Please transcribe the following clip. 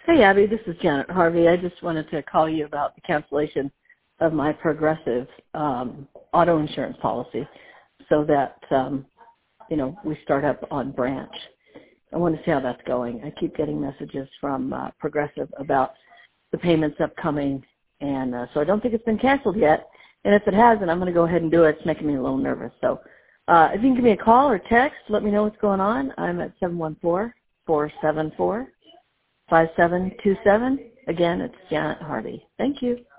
Hey, Abby, this is Janet Harvey. I just wanted to call you about the cancellation of my Progressive auto insurance policy so that, we start up on branch. I want to see how that's going. I keep getting messages from Progressive about the payments upcoming, and so I don't think it's been canceled yet. And if it hasn't, I'm going to go ahead and do it. It's making me a little nervous. So if you can give me a call or text, let me know what's going on. I'm at 714-474-5727. Again, it's Janet Harvey. Thank you.